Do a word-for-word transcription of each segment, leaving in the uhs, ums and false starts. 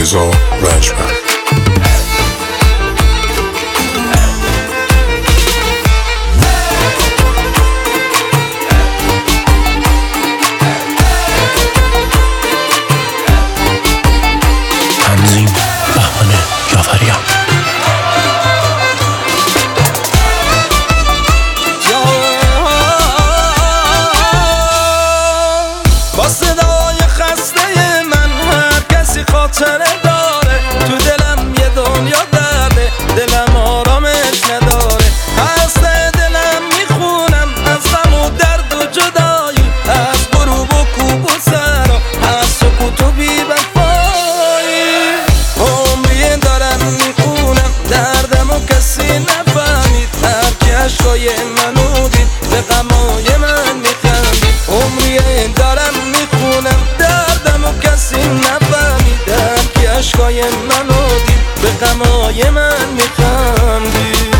رضا رنجبر. تنظیم بهانه جعفریان. با صدای خسته من هر کسی خاطره داره، تو دلم یه دنیا درده، دلم آرامش نداره. از دلم میخونم از غم و درد و جدایی، از غروب و کوب و سرا، از سکوت و بی وفایی. عمری دارم میخونم دردم و کسی نفهمید، هر کی عشقای منو دید به غمای من میخندید. عمری دارم میخونم دردم و کسی نفهمید، هر کی عشقای منو دید به غمای من میخندید.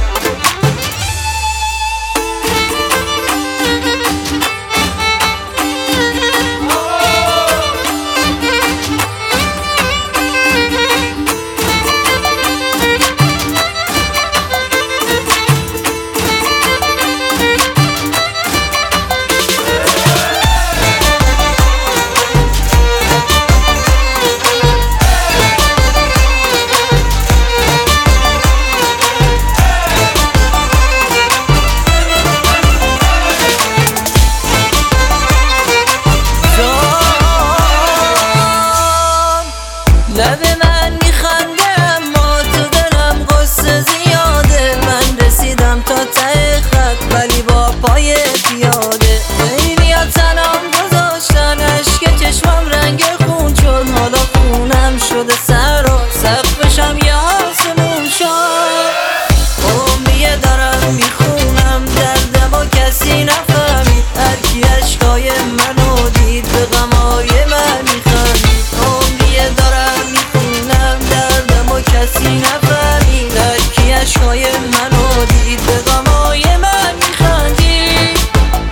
لب من میخنده اما تو دلم قصه زیاده. من رسیدم تا ته خط ولی با پای پیاده. خیلی ها تنم گذاشتن، اشک چشمم رنگ خون شد. حالا خونم شده سر و سقفشم یه آسمون شد. عمریه دارم میخونم دردم و کسی نفهمید، هر کی عشقای منو دید به غمای من میخندید. عمریه دارم میخونم دردم و کسی نفهمید، هر کی عشقای منو دید به غمای من میخندید.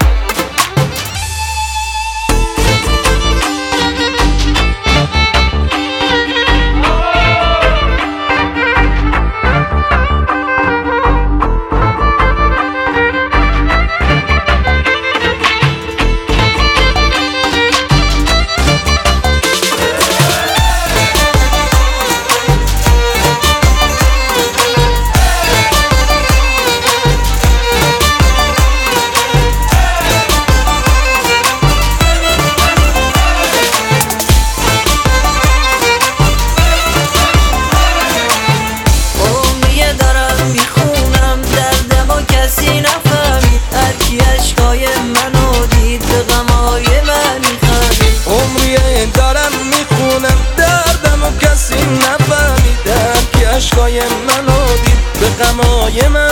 دارم میخونم دردم و کسی نفهمید، هر کی عشقای منو دید به غمای من